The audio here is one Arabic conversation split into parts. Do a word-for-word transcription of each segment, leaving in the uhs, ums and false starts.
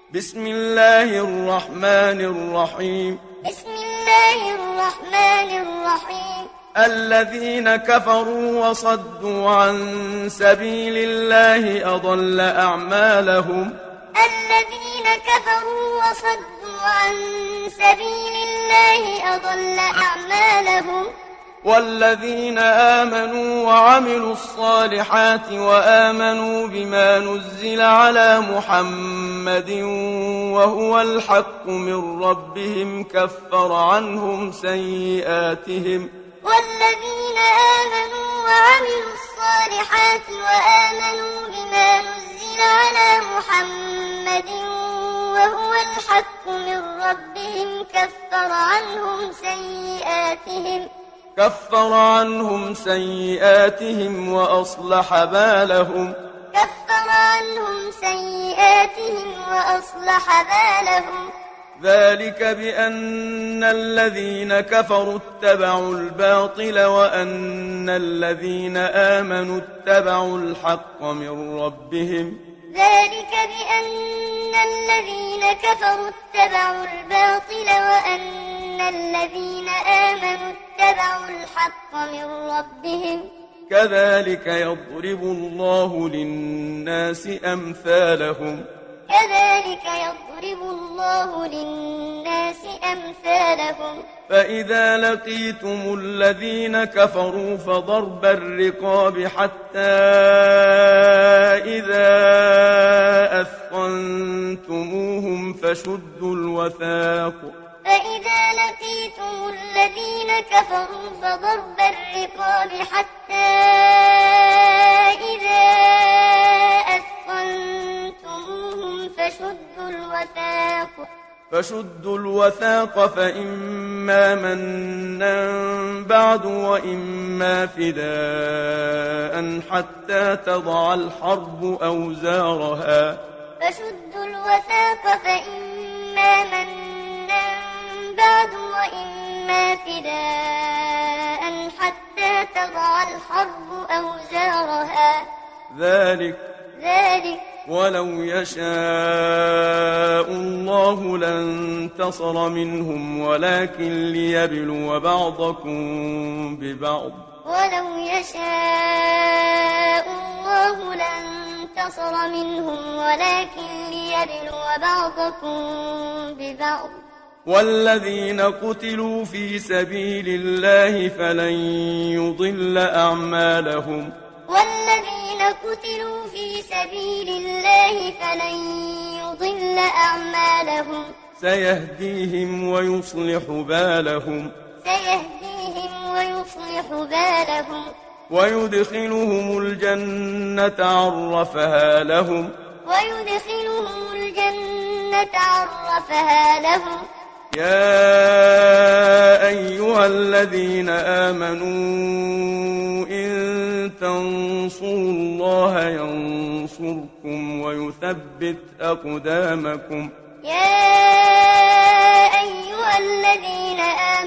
بسم الله الرحمن الرحيم بسم الله الرحمن الرحيم الذين كفروا وصدوا عن سبيل الله أضل أعمالهم الذين كفروا وصدوا عن سبيل الله أضل أعمالهم والذين آمنوا وعملوا الصالحات وآمنوا بما نزل على محمد وهو الحق من ربهم كفر عنهم سيئاتهم والذين آمنوا وعملوا الصالحات وآمنوا بما نزل على محمد وهو الحق من ربهم كفر عنهم سيئاتهم كفر عنهم سيئاتهم وأصلح بالهم كفر عنهم سيئاتهم وأصلح بالهم ذلك بأن الذين كفروا اتبعوا الباطل وأن الذين آمنوا اتبعوا الحق من ربهم ذلك بأن الذين كفروا اتبعوا الباطل وأن الذين آمنوا اتبعوا الحق من ربهم كذلك يضرب الله للناس أمثالهم كذلك يضرب الله للناس أمثالهم فإذا لقيتم الذين كفروا فضرب الرقاب حتى إذا أثخنتموهم فشدوا الوثاق فإذا لقيتم الذين كفروا فضرب الرقاب حتى إذا أثخنتموهم فشدوا الوثاق فشدوا الوثاق فإما منا بعد وإما فداء حتى تضع الحرب أوزارها فشدوا الوثاق فإما منا بعد وإما فداء حتى تضع الحرب أوزارها ذلك ذلك ولو يشاء الله لانتصر منهم ولكن ليبلو بعضكم ببعض ولو يشاء الله لانتصر منهم ولكن ليبلو بعضكم ببعض والذين قتلوا في سبيل الله فلن يضل أعمالهم والذين قتلوا في سبيل الله فلن يضل أعمالهم سيهديهم ويصلح بالهم سيهديهم ويصلح بالهم ويدخلهم الجنة عرفها لهم ويدخلهم الجنة عرفها لهم يا أيها الذين آمنوا إن تنصروا الله ينصركم ويثبت أقدامكم يا أيها الذين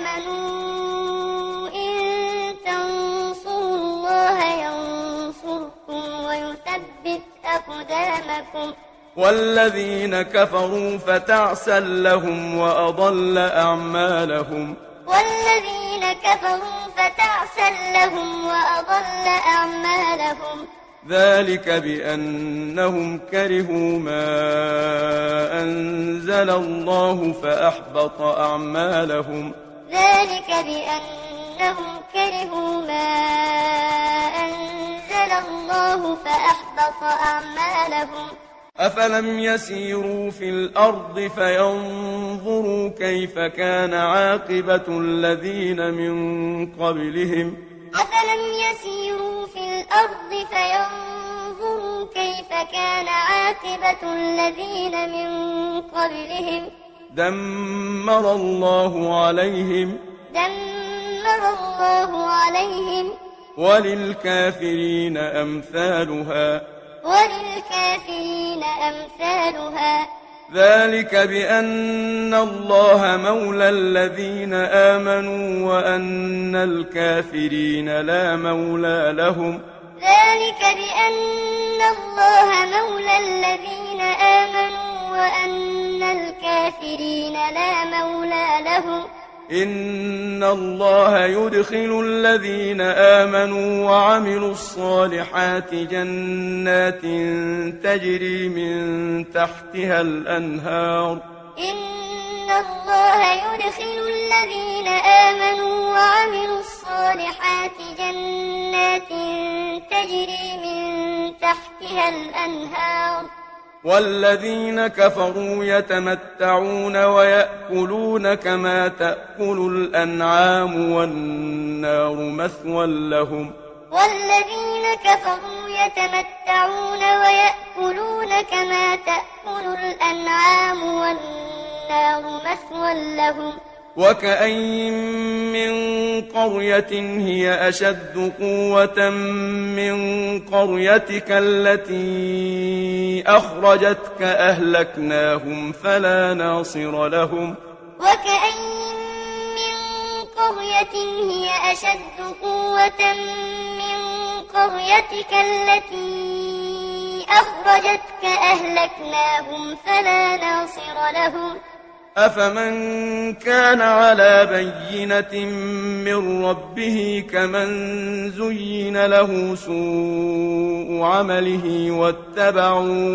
آمنوا إن تنصروا الله ينصركم ويثبت أقدامكم والذين كفروا فتعسا لهم وأضل أعمالهم والذين كفروا فتعسا لهم وأضل أعمالهم ذلك بأنهم كرهوا ما أنزل الله فأحبط أعمالهم ذلك بأنهم كرهوا ما أنزل الله فأحبط أعمالهم أفلم يسيروا في الأرض فينظروا كيف كان عاقبة الذين من قبلهم أفلم يسيروا في الأرض فينظروا كيف كان عاقبة الذين من قبلهم دمر الله عليهم دمر الله عليهم وللكافرين أمثالها وللكافرين أمثالها ذلك بأن الله مولى الذين آمنوا وأن الكافرين لا مولى لهم ذلك بأن الله مولى الذين آمنوا وأن الكافرين لا مولى لهم إن الله يدخل الذين آمنوا وعملوا الصالحات جنات تجري من تحتها الأنهار إن الله يدخل الذين آمنوا وعملوا الصالحات جنات تجري من تحتها الأنهار والذين كفروا يتمتعون ويأكلون كما تأكل الأنعام والنار مثوى لهم والذين كفروا يتمتعون ويأكلون كما تأكل الأنعام والنار مثوى لهم وكأين من قرية هي أشد قوة من قريتك التي أخرجتك أهلكناهم فلا ناصر لهم وكأين من قرية هي أشد قوة من قريتك التي أخرجتك أهلكناهم فلا ناصر لهم أفمن كان على بينة من ربه كمن زين له سوء عمله واتبعوا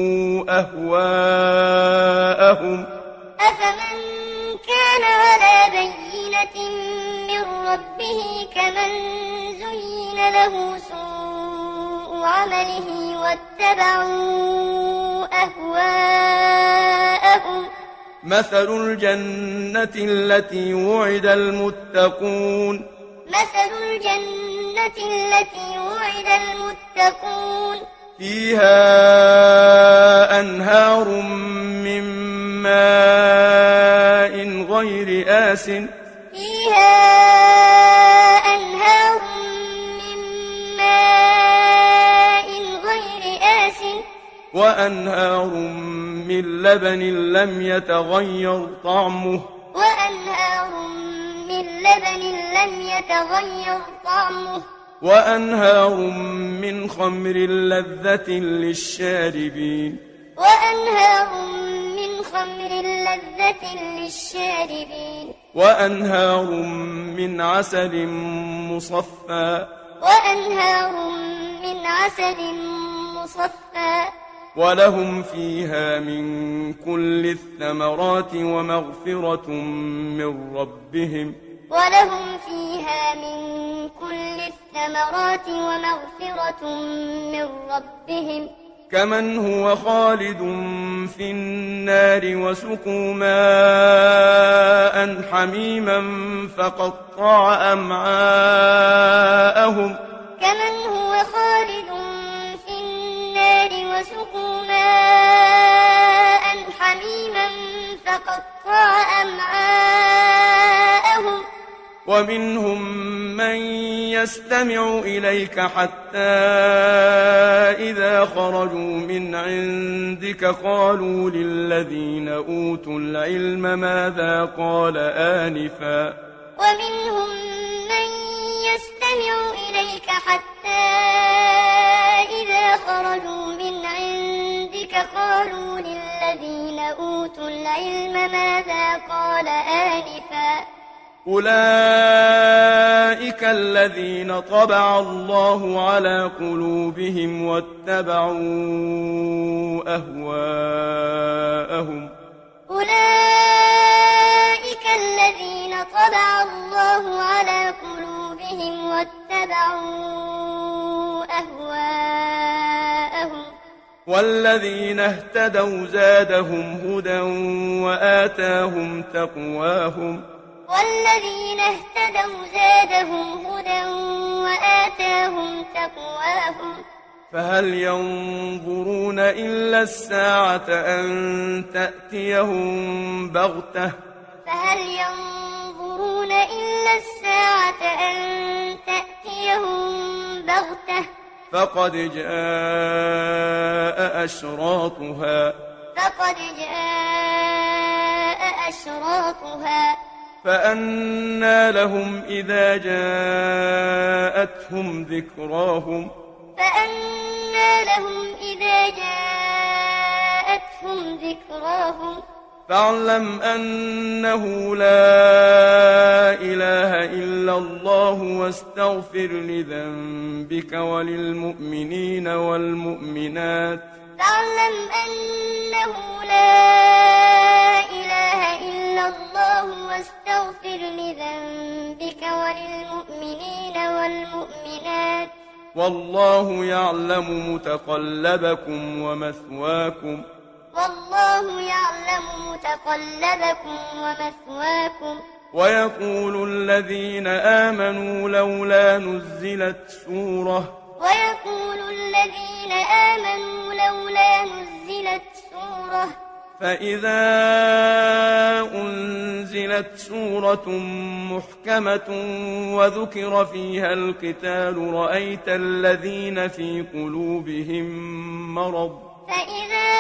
أهواءهم أفمن كان على بينة من ربه كمن زين له سوء عمله واتبعوا أهواءهم مثل الجنة التي وعد المتقون مثل الجنة التي وعد المتقون فيها أنهار من ماء غير آسٍ فيها أنهار من ماء غير آسٍ وأنهار من لبن لم يتغير طعمه وأنهار من لبن لم يتغير طعمه وأنهار من خمر لذة للشاربين وأنهار من خمر لذة للشاربين وأنهار من عسل مصفى وأنهار من عسل مصفى ولهم فيها من كل الثمرات ومغفرة من ربهم ولهم فيها من كل الثمرات ومغفرة من ربهم كمن هو خالد في النار وسقوا ماء حميما فقطع أمعاءهم كمن هو خالد في النار وسقوا ماء حميما فقطع أمعاءهم ومنهم من يستمع إليك حتى إذا خرجوا من عندك قالوا للذين أوتوا العلم ماذا قال آنفا ومنهم من يستمع إليك حتى إذا خرجوا من عندك قالوا للذين أوتوا العلم ماذا قال آنفا أولئك الذين طبع الله على قلوبهم واتبعوا أهواءهم أولئك الذين طبع الله على قلوبهم واتبعوا أهواءهم والذين اهتدوا زادهم هدى وآتاهم تقواهم والذين اهتدوا زادهم هدى وآتاهم تقواهم فهل ينظرون إلا الساعة أن تأتيهم بغتة فهل ينظرون إلا الساعة أن تأتيهم بغتة فقد جاء أشراطها فقد جاء أشراطها فأنى لهم إذا جاءتهم ذكراهم فأنى لهم إذا جاءتهم أنستهم ذكراهم فاعلم أنه لا إله إلا الله واستغفر لذنبك وللمؤمنين والمؤمنات فاعلم أنه لا إله إلا الله واستغفر لذنبك وللمؤمنين والمؤمنات والله يعلم متقلبكم ومثواكم والله يعلم متقلبكم ومثواكم ويقول الذين آمنوا لولا نزلت سورة ويقول الذين آمنوا لولا نزلت سورة فإذا أنزلت سورة محكمة وذكر فيها القتال رأيت الذين في قلوبهم مرض فإذا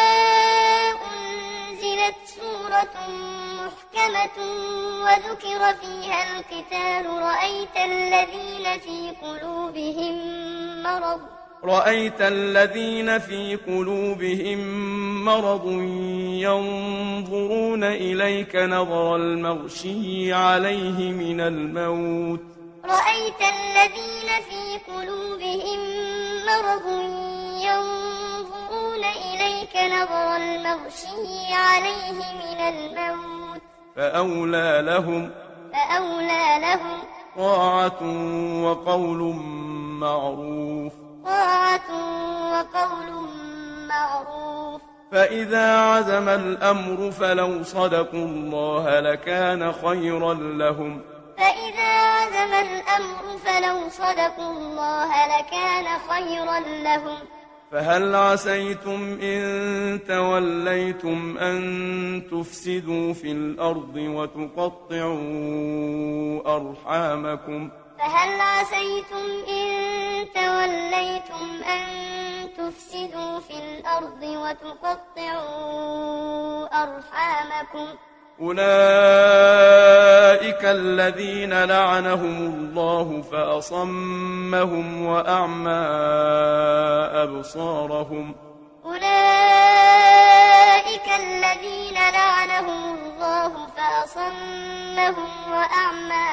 أنزلت سورة محكمة وذكر فيها القتال رأيت الذين في قلوبهم مرض رأيت الذين في قلوبهم مرض ينظرون إليك نظر المغشي عليه من الموت رأيت الذين في قلوبهم مرض ينظرون إليك نظر المغشي عليه من الموت فأولى لهم فأولى لهم طاعة وقول معروف طاعة وقول معروف فإذا عزم الأمر فلو صدقوا الله لكان خيرا لهم فإذا عزم الأمر فلو صدقوا الله لكان خيرا لهم فهل عسيتم إن توليتم أن تفسدوا في الأرض وتقطعوا أرحامكم فهل عسيتم إن توليتم أن تفسدوا في الأرض وتقطعوا أرحامكم أولئك الذين لعنهم الله فأصمهم وأعمى أبصارهم أولئك الذين لعنهم الله فأصمهم وأعمى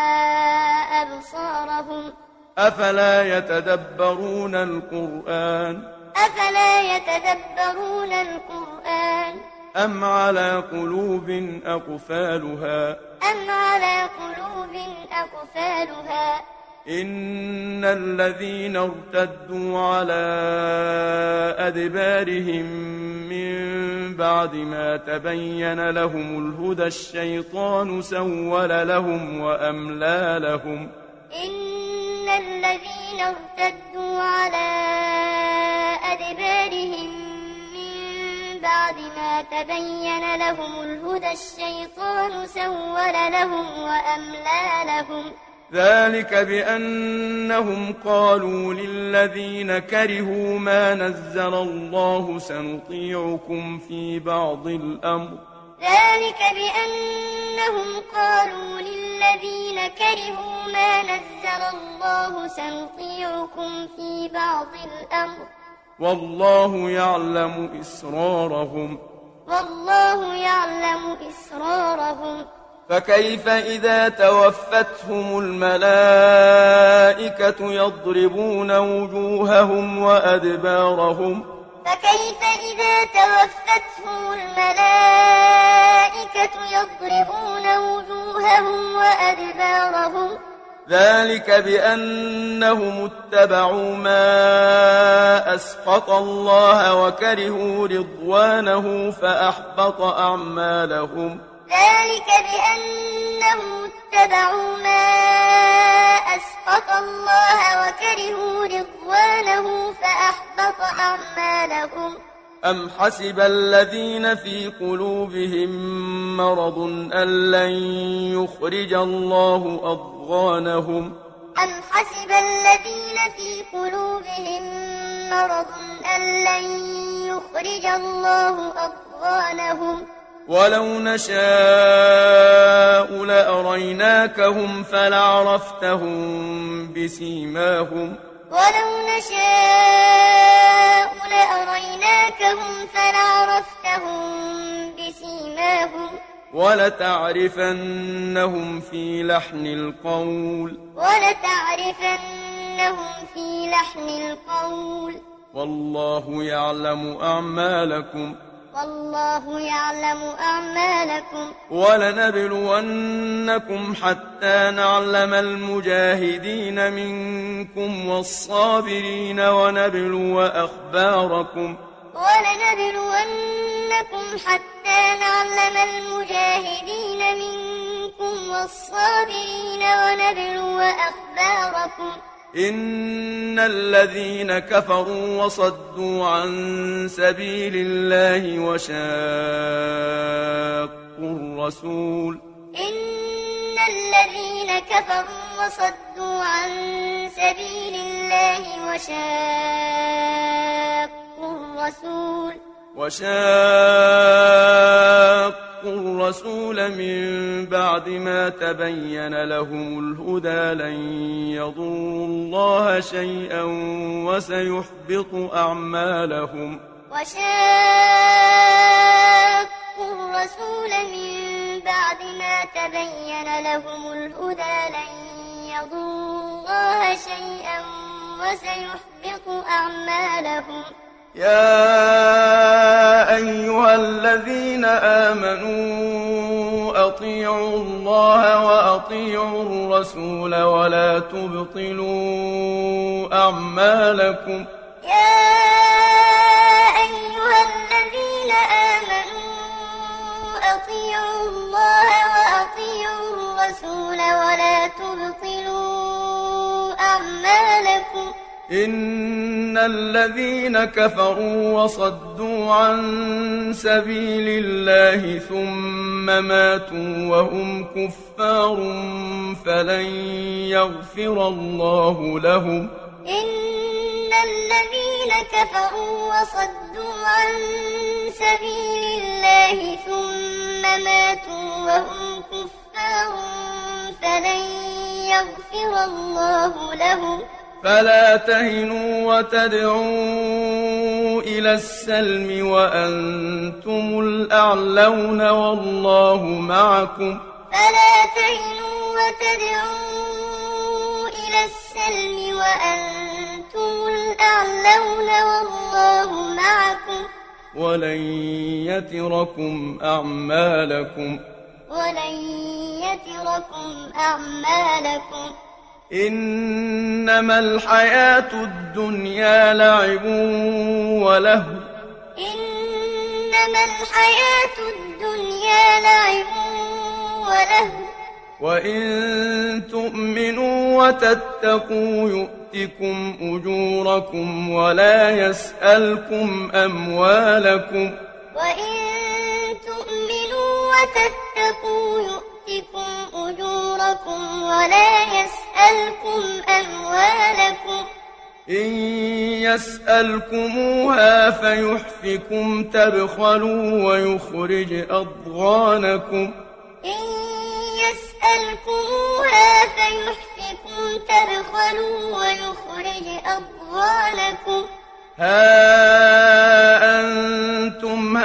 أبصارهم أفلا يتدبرون القرآن أفلا يتدبرون القرآن أم على قلوب أقفالها أم على قلوب أقفالها إن الذين ارتدوا على أدبارهم من بعد ما تبين لهم الهدى الشيطان سول لهم وأملى لهم إن الذين ارتدوا على أدبارهم من بعد ما تبين لهم الهدى الشيطان سول لهم وأملى لهم ذلك بأنهم قالوا للذين كرهوا ما نزل الله سنطيعكم في بعض الأمر ذلك بأنهم قالوا للذين كرهوا ما نزل الله سنطيعكم في بعض الأمر والله يعلم إسرارهم والله يعلم إسرارهم فكيف إذا توفتهم الملائكة يضربون وجوههم وأدبارهم فكيف إذا توفتهم الملائكة يضربون وجوههم وأدبارهم ذلك بأنهم اتبعوا ما أسخط الله وكرهوا رضوانه فأحبط أعمالهم ذلك بأنهم اتبعوا ما أسخط الله وكرهوا رضوانه فأحبط أعمالهم أم حسب الذين في قلوبهم مرض أن لن يخرج الله أضغانهم أم حسب الذين في قلوبهم مرض أن لن يخرج الله أضغانهم ولو نشاء لأريناكهم فلعرفتهم بسيماهم ولو نشاء لأريناكهم فلعرفتهم بسيماهم ولتعرفنهم في لحن القول ولتعرفنهم في لحن القول والله يعلم أعمالكم والله يعلم أعمالكم ولنبلونكم حتى نعلم المجاهدين منكم والصابرين ونبلو أخباركم ولنبلونكم حتى نعلم المجاهدين منكم والصابرين ونبلو أخباركم إن الذين كفروا وصدوا عن سبيل الله وشاقوا الرسول إن الذين كفروا وصدوا عن سبيل الله وشاقوا الرسول وشاقوا الرسول من بعد ما تبين لهم الهدى لن يضروا الله شيئا وسيحبط أعمالهم وشاقوا الرسول من بعد ما تبين لهم الهدى لن يضروا الله شيئا وسيحبط أعمالهم يا أيها الذين آمنوا أطيعوا الله وأطيعوا الرسول ولا تبطلوا أعمالكم يا أيها الذين آمنوا أطيعوا الله وأطيعوا الرسول ولا تبطلوا أعمالكم إن الذين كفروا وصدوا عن سبيل الله ثم ماتوا وهم كفار فلن يغفر الله لهم إن الذين كفروا وصدوا عن سبيل الله ثم ماتوا وهم كفار فلن يغفر الله لهم فلا تهنوا وتدعوا إلى السلم وأنتم الأعلون والله معكم فلا تهنوا وتدعوا إلى السلم وأنتم الأعلون والله معكم ولن يتركم أعمالكم ولن يتركم أعمالكم إنما الحياة الدنيا لعب ولهو إنما الحياة الدنيا لعب ولهو وإن تؤمنوا وتتقوا يؤتكم أجوركم ولا يسألكم أموالكم وإن تؤمنوا وتتقوا يؤتكم أجوركم ولا يسألكم أموالكم إن يسألكموها فيحفكم تبخلوا ويخرج أضغانكم إن يسألكموها فيحفكم تبخلوا ويخرج أضغانكم ها أنتم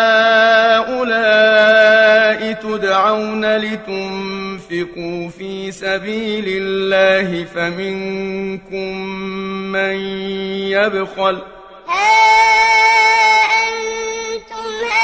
هؤلاء تدعون لتنفقوا في سبيل الله فمنكم من يبخل ها أنتم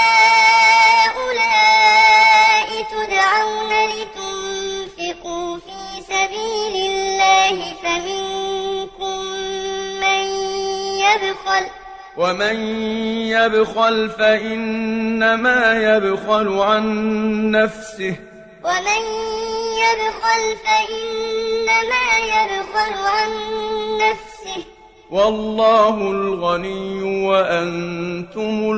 هؤلاء تدعون لتنفقوا في سبيل الله فمنكم من يبخل ومن يبخل فإنما يبخل عن نفسه ومن يبخل فإنما يبخل عن نفسه والله الغني وأنتم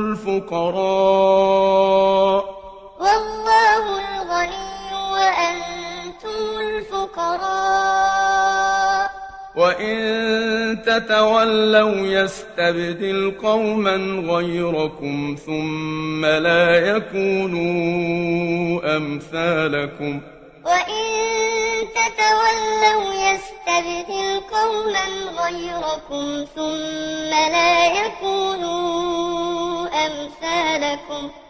الفقراء والله الغني وأنتم الفقراء وإن تتولوا يستبدل قوما غيركم ثم لا يكونوا أمثالكم وإن تتولوا يستبدل قوما غيركم ثم لا يكونوا أمثالكم